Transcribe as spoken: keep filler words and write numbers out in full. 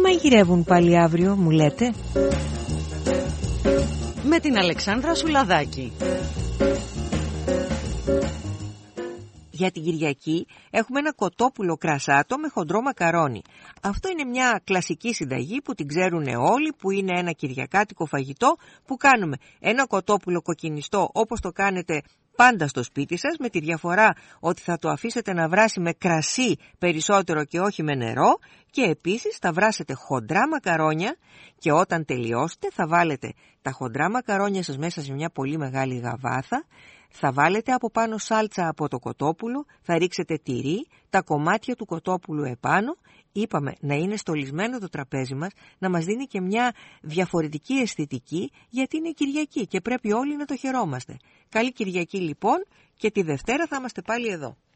μαγειρεύουν πάλι αύριο, μου λέτε? Με την Αλεξάνδρα Σουλαδάκη. Για την Κυριακή έχουμε ένα κοτόπουλο κρασάτο με χοντρό μακαρόνι. Αυτό είναι μια κλασική συνταγή που την ξέρουν όλοι, που είναι ένα κυριακάτικο φαγητό που κάνουμε ένα κοτόπουλο κοκκινιστό όπως το κάνετε πάντα στο σπίτι σας, με τη διαφορά ότι θα το αφήσετε να βράσει με κρασί περισσότερο και όχι με νερό, και επίσης θα βράσετε χοντρά μακαρόνια και όταν τελειώσετε θα βάλετε τα χοντρά μακαρόνια σας μέσα σε μια πολύ μεγάλη γαβάθα, θα βάλετε από πάνω σάλτσα από το κοτόπουλο, θα ρίξετε τυρί, τα κομμάτια του κοτόπουλου επάνω. Είπαμε να είναι στολισμένο το τραπέζι μας, να μας δίνει και μια διαφορετική αισθητική, γιατί είναι Κυριακή και πρέπει όλοι να το χαιρόμαστε. Καλή Κυριακή λοιπόν, και τη Δευτέρα θα είμαστε πάλι εδώ.